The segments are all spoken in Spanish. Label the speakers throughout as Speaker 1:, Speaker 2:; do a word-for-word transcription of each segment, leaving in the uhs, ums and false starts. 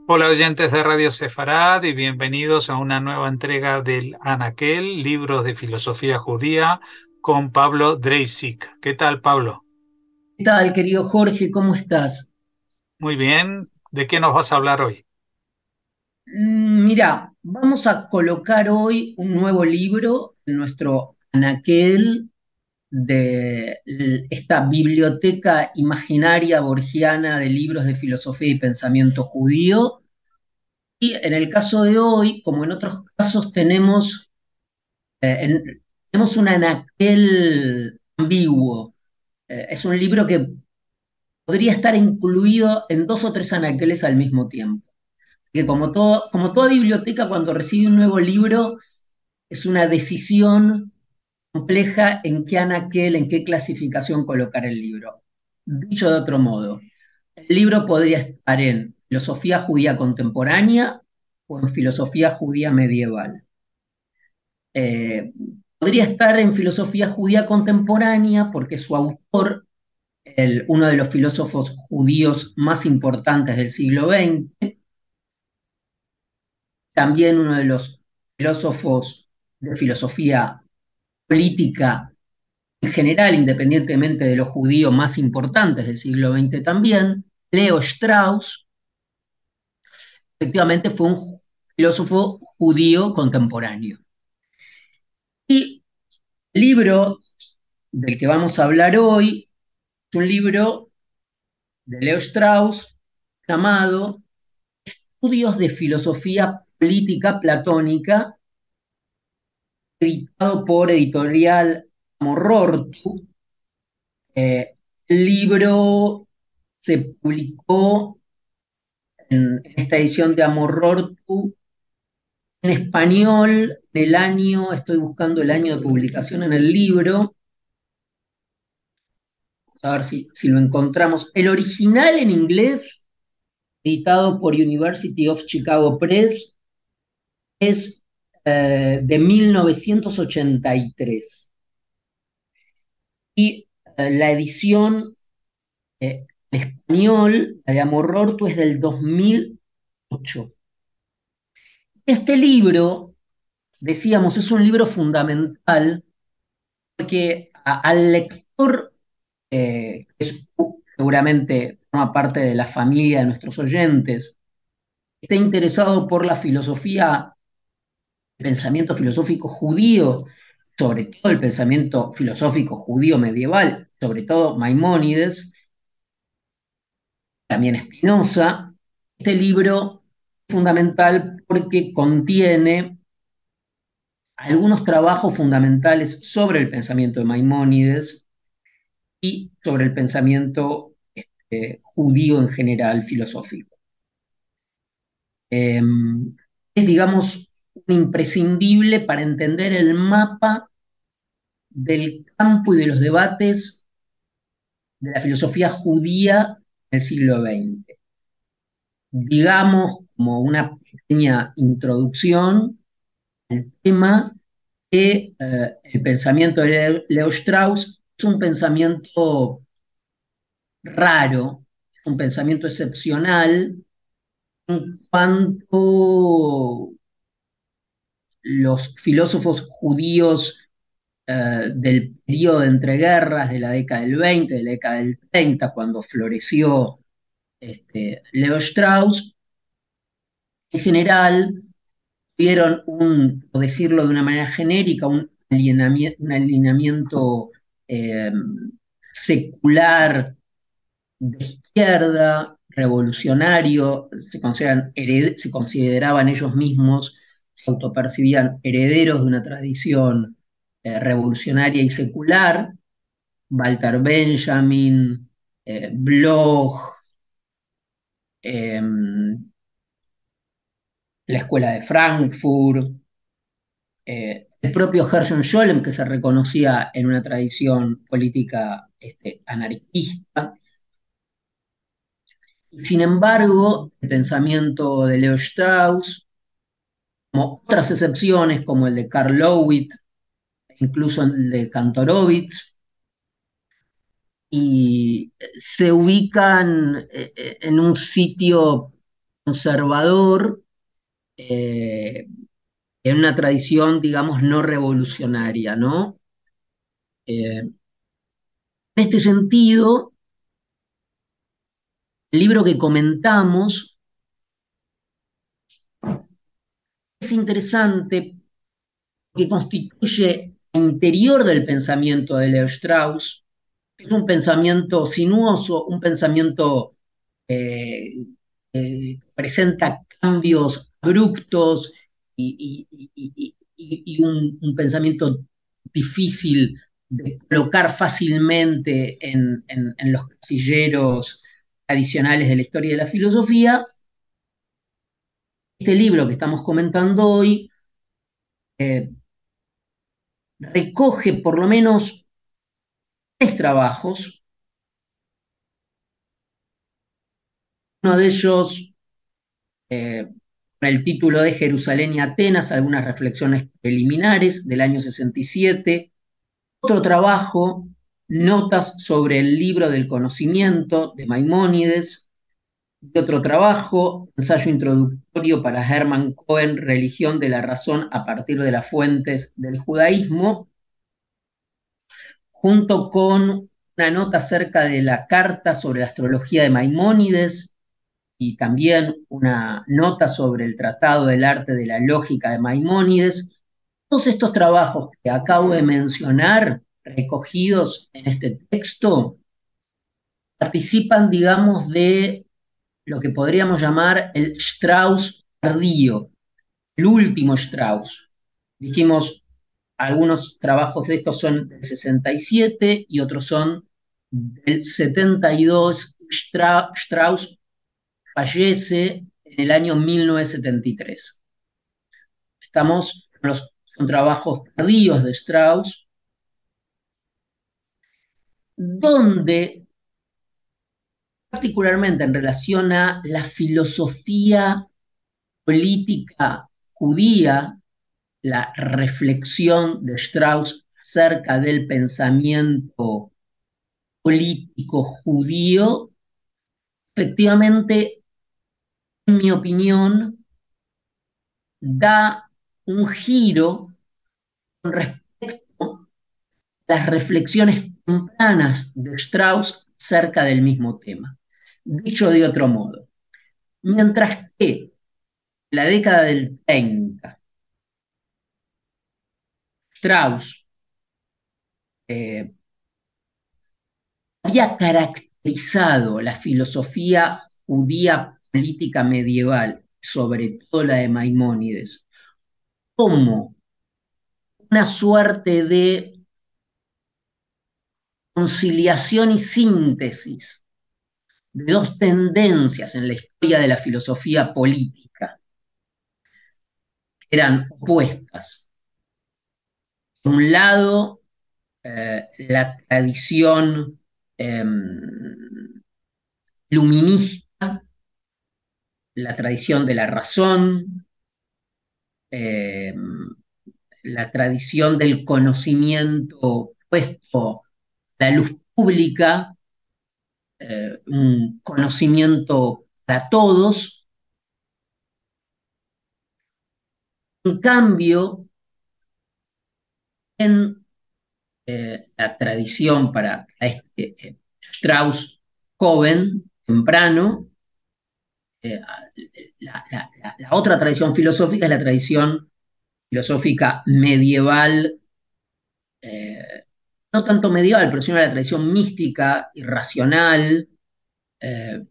Speaker 1: Hola oyentes de Radio Sefarad y bienvenidos a una nueva entrega del Anaquel, libros de filosofía judía, con Pablo Dreisig. ¿Qué tal, Pablo?
Speaker 2: ¿Qué tal, querido Jorge? ¿Cómo estás?
Speaker 1: Muy bien. ¿De qué nos vas a hablar hoy?
Speaker 2: Mm, Mira, vamos a colocar hoy un nuevo libro en nuestro anaquel de l- esta biblioteca imaginaria borgiana de libros de filosofía y pensamiento judío. Y en el caso de hoy, como en otros casos, tenemos, eh, en- tenemos un anaquel ambiguo. Eh, es un libro que podría estar incluido en dos o tres anaqueles al mismo tiempo. Que como todo, como toda biblioteca, cuando recibe un nuevo libro, es una decisión compleja en qué anaquel, en qué clasificación colocar el libro. Dicho de otro modo, el libro podría estar en filosofía judía contemporánea o en filosofía judía medieval. Eh, Podría estar en filosofía judía contemporánea porque su autor, el, uno de los filósofos judíos más importantes del siglo veinte, también uno de los filósofos de filosofía política en general, independientemente de los judíos más importantes del siglo veinte también, Leo Strauss, efectivamente fue un filósofo judío contemporáneo. Y el libro del que vamos a hablar hoy es un libro de Leo Strauss llamado Estudios de Filosofía Política Platónica, editado por Editorial Amorortu. Eh, el libro se publicó en esta edición de Amorortu en español del año, estoy buscando el año de publicación en el libro, vamos a ver si, si lo encontramos. El original en inglés, editado por University of Chicago Press, es eh, de mil novecientos ochenta y tres. Y eh, la edición eh, en español, la de Amorortu, es del dos mil ocho. Este libro, decíamos, es un libro fundamental porque a- al lector, eh, que es, seguramente forma parte de la familia de nuestros oyentes, está interesado por la filosofía, el pensamiento filosófico judío, sobre todo el pensamiento filosófico judío medieval, sobre todo Maimónides, también Spinoza. Este libro es fundamental porque contiene algunos trabajos fundamentales sobre el pensamiento de Maimónides y sobre el pensamiento eh, judío en general, filosófico. Eh, es, digamos, un imprescindible para entender el mapa del campo y de los debates de la filosofía judía del siglo veinte. Digamos, como una pequeña introducción al tema, que eh, el pensamiento de Leo Strauss es un pensamiento raro, es un pensamiento excepcional en cuanto los filósofos judíos eh, del periodo de entreguerras de la década del veinte, de la década del treinta, cuando floreció este, Leo Strauss, en general tuvieron un, por decirlo de una manera genérica, un alineamiento, un alineamiento eh, secular de izquierda, revolucionario, se, consideran hered- se consideraban ellos mismos, se autopercibían herederos de una tradición eh, revolucionaria y secular. Walter Benjamin, eh, Bloch, eh, la Escuela de Frankfurt, eh, el propio Gershon Scholem, que se reconocía en una tradición política este, anarquista. Sin embargo, el pensamiento de Leo Strauss, como otras excepciones, como el de Karl Lowith, incluso el de Kantorowicz, y se ubican eh, eh, en un sitio conservador, eh, en una tradición, digamos, no revolucionaria, ¿no? Eh, en este sentido, el libro que comentamos es interesante porque constituye el interior del pensamiento de Leo Strauss. Es un pensamiento sinuoso, un pensamiento eh, eh, presenta cambios abruptos y, y- y- y- y un, un pensamiento difícil de colocar fácilmente en, en- en los casilleros tradicionales de la historia de la filosofía. Este libro que estamos comentando hoy eh, recoge por lo menos tres trabajos. Uno de ellos, eh, con el título de Jerusalén y Atenas, algunas reflexiones preliminares, del año sesenta y siete. Otro trabajo, Notas sobre el libro del conocimiento, de Maimónides. Y otro trabajo, Ensayo introductorio para Hermann Cohen, Religión de la razón a partir de las fuentes del judaísmo, junto con una nota acerca de la carta sobre la astrología de Maimónides y también una nota sobre el Tratado del Arte de la Lógica de Maimónides. Todos estos trabajos que acabo de mencionar, recogidos en este texto, participan, digamos, de lo que podríamos llamar el Strauss tardío, el último Strauss. Dijimos, algunos trabajos de estos son del sesenta y siete y otros son del setenta y dos. Strauss fallece en el año mil novecientos setenta y tres. Estamos con los con trabajos tardíos de Strauss, donde, particularmente en relación a la filosofía política judía, la reflexión de Strauss acerca del pensamiento político judío, efectivamente, en mi opinión, da un giro con respecto a las reflexiones tempranas de Strauss acerca del mismo tema. Dicho de otro modo, mientras que la década del treinta, Strauss eh, había caracterizado la filosofía judía política medieval, sobre todo la de Maimónides, como una suerte de conciliación y síntesis de dos tendencias en la historia de la filosofía política, que eran opuestas. Por un lado, eh, la tradición eh, luminista, la tradición de la razón, eh, la tradición del conocimiento puesto a la luz pública, eh, un conocimiento para todos. En cambio, en eh, la tradición para este eh, Strauss joven, temprano, eh, la, la, la, la otra tradición filosófica es la tradición filosófica medieval, eh, no tanto medieval, pero sino la tradición mística y racional, eh,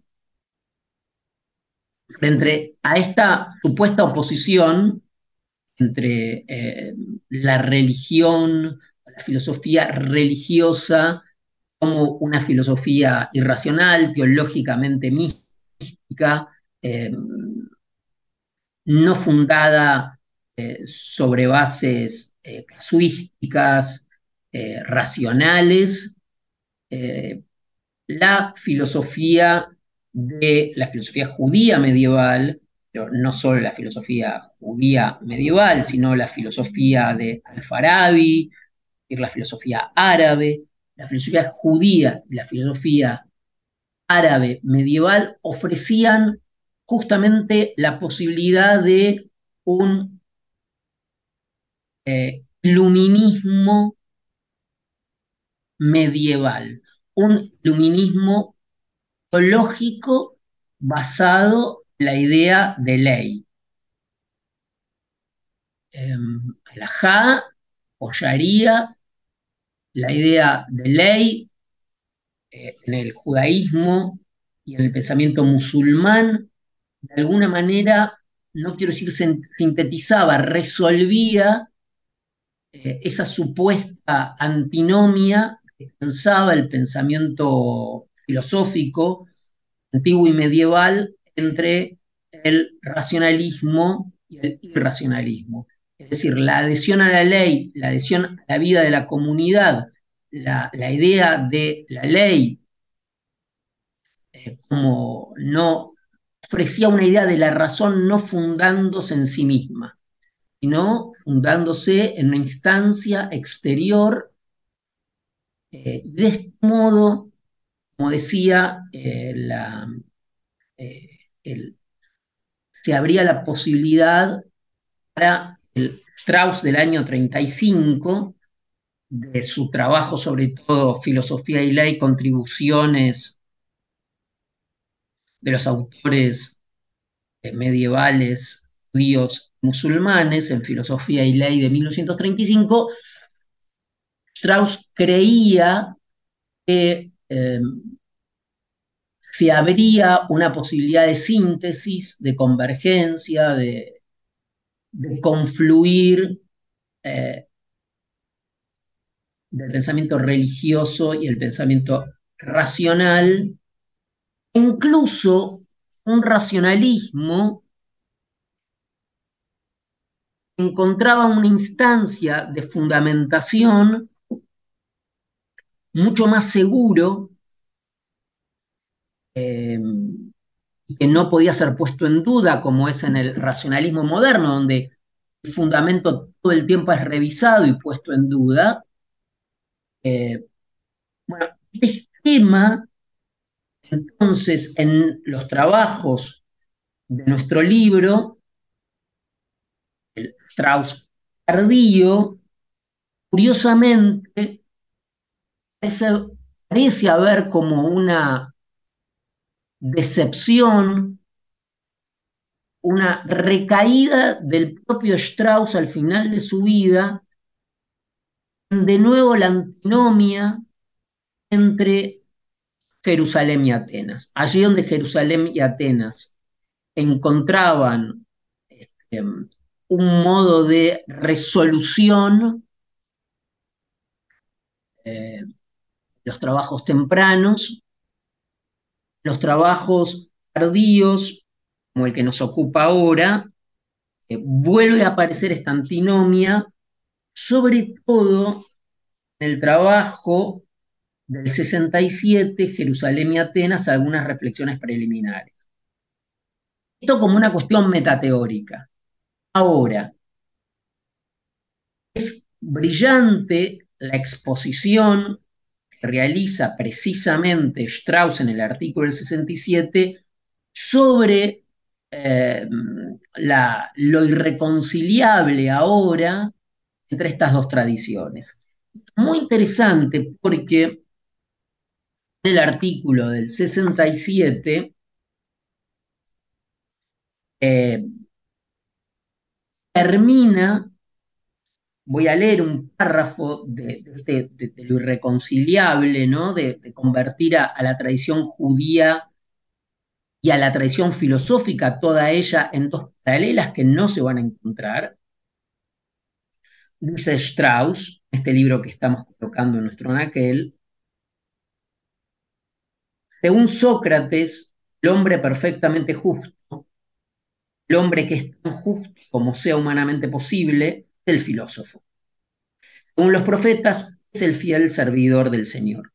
Speaker 2: entre a esta supuesta oposición entre eh, la religión, la filosofía religiosa como una filosofía irracional, teológicamente mística, eh, no fundada eh, sobre bases eh, casuísticas, eh, racionales. Eh, la filosofía de la filosofía judía medieval, pero no solo la filosofía judía medieval, sino la filosofía de Al-Farabi, la filosofía árabe, la filosofía judía y la filosofía árabe medieval ofrecían justamente la posibilidad de un eh, iluminismo medieval, un iluminismo teológico basado en la idea de ley. Eh, Alajá o Sharia, la idea de ley eh, en el judaísmo y en el pensamiento musulmán, de alguna manera, no quiero decir sintetizaba, resolvía eh, esa supuesta antinomia que pensaba el pensamiento filosófico antiguo y medieval entre el racionalismo y el irracionalismo. Es decir, la adhesión a la ley, la adhesión a la vida de la comunidad, la, la idea de la ley eh, como no ofrecía una idea de la razón no fundándose en sí misma, sino fundándose en una instancia exterior. Eh, y de este modo, como decía, eh, la, eh, el, se abría la posibilidad para el Strauss del año treinta y cinco, de su trabajo sobre todo Filosofía y Ley, contribuciones de los autores eh, medievales judíos musulmanes en Filosofía y Ley de mil novecientos treinta y cinco, Strauss creía que eh, se abría una posibilidad de síntesis, de convergencia, de, de confluir eh, del pensamiento religioso y el pensamiento racional, incluso un racionalismo encontraba una instancia de fundamentación mucho más seguro eh, y que no podía ser puesto en duda, como es en el racionalismo moderno, donde el fundamento todo el tiempo es revisado y puesto en duda. Eh, bueno, este esquema, entonces, en los trabajos de nuestro libro, el Strauss tardío, curiosamente, parece, parece haber como una decepción, una recaída del propio Strauss al final de su vida, de nuevo la antinomia entre Jerusalén y Atenas. Allí donde Jerusalén y Atenas encontraban este, un modo de resolución, eh, los trabajos tempranos, los trabajos tardíos, como el que nos ocupa ahora, eh, vuelve a aparecer esta antinomia, sobre todo en el trabajo del sesenta y siete, Jerusalén y Atenas, algunas reflexiones preliminares. Esto como una cuestión metateórica. Ahora, es brillante la exposición que realiza precisamente Strauss en el artículo del sesenta y siete sobre eh, la, lo irreconciliable ahora entre estas dos tradiciones. Muy interesante porque en el artículo del sesenta y siete eh, termina, voy a leer un párrafo de, de, de, de lo irreconciliable, ¿no? de, de convertir a, a la tradición judía y a la tradición filosófica, toda ella en dos paralelas que no se van a encontrar. Dice Strauss, este libro que estamos colocando en nuestro anaquel, según Sócrates, el hombre perfectamente justo, el hombre que es tan justo como sea humanamente posible, es el filósofo. Según los profetas, es el fiel servidor del Señor.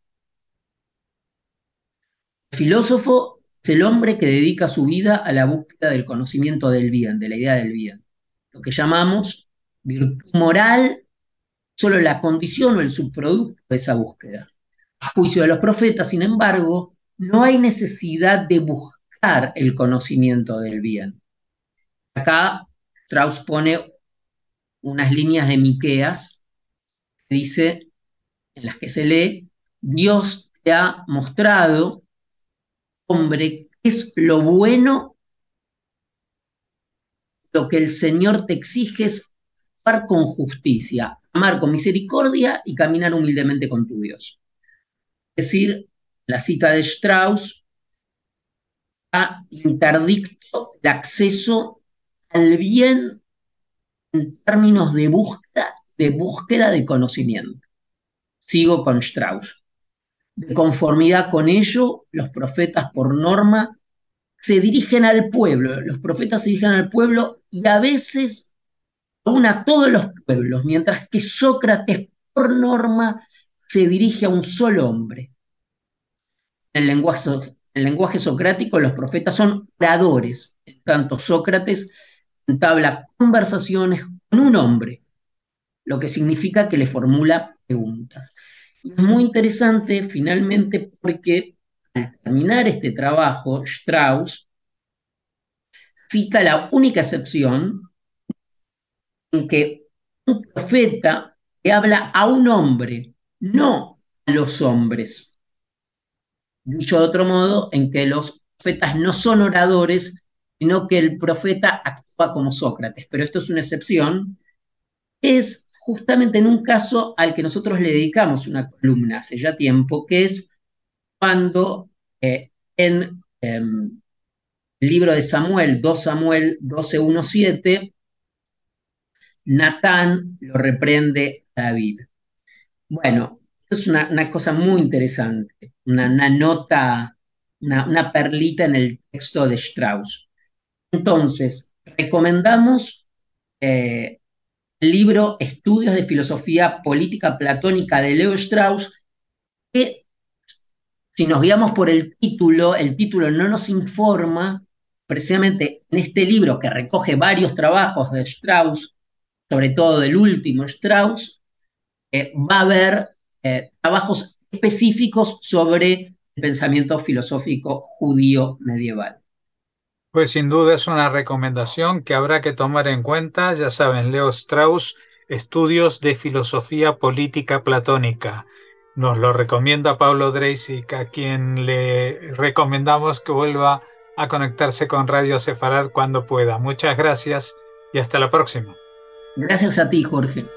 Speaker 2: El filósofo es el hombre que dedica su vida a la búsqueda del conocimiento del bien, de la idea del bien. Lo que llamamos virtud moral, solo la condición o el subproducto de esa búsqueda. A juicio de los profetas, sin embargo, no hay necesidad de buscar buscar el conocimiento del bien. Acá Strauss pone unas líneas de Miqueas que dice, en las que se lee, Dios te ha mostrado, hombre, qué es lo bueno, lo que el Señor te exige es actuar con justicia, amar con misericordia y caminar humildemente con tu Dios. Es decir, la cita de Strauss ha interdicto el acceso al bien en términos de búsqueda, de búsqueda de conocimiento. Sigo con Strauss. De conformidad con ello, los profetas por norma se dirigen al pueblo, los profetas se dirigen al pueblo y a veces aún a todos los pueblos, mientras que Sócrates por norma se dirige a un solo hombre. En el lenguaje, en el lenguaje socrático los profetas son oradores, en tanto Sócrates entabla conversaciones con un hombre, lo que significa que le formula preguntas. Y es muy interesante finalmente porque al terminar este trabajo, Strauss cita la única excepción en que un profeta le habla a un hombre, no a los hombres. Dicho de otro modo, en que los profetas no son oradores, sino que el profeta actúa como Sócrates. Pero esto es una excepción. Es justamente en un caso al que nosotros le dedicamos una columna hace ya tiempo, que es cuando eh, en eh, el libro de Samuel, dos Samuel doce, uno, siete, Natán lo reprende a David. Bueno, es una, una cosa muy interesante, una, una nota, una, una perlita en el texto de Strauss. Entonces, recomendamos eh, el libro Estudios de Filosofía Política Platónica de Leo Strauss, que si nos guiamos por el título, el título no nos informa, precisamente en este libro que recoge varios trabajos de Strauss, sobre todo del último Strauss, eh, va a haber eh, trabajos específicos sobre el pensamiento filosófico judío medieval.
Speaker 1: Pues sin duda es una recomendación que habrá que tomar en cuenta. Ya saben, Leo Strauss, Estudios de Filosofía Política Platónica. Nos lo recomienda Pablo Dreisig, a quien le recomendamos que vuelva a conectarse con Radio Sefarad cuando pueda. Muchas gracias y hasta la próxima.
Speaker 2: Gracias a ti, Jorge.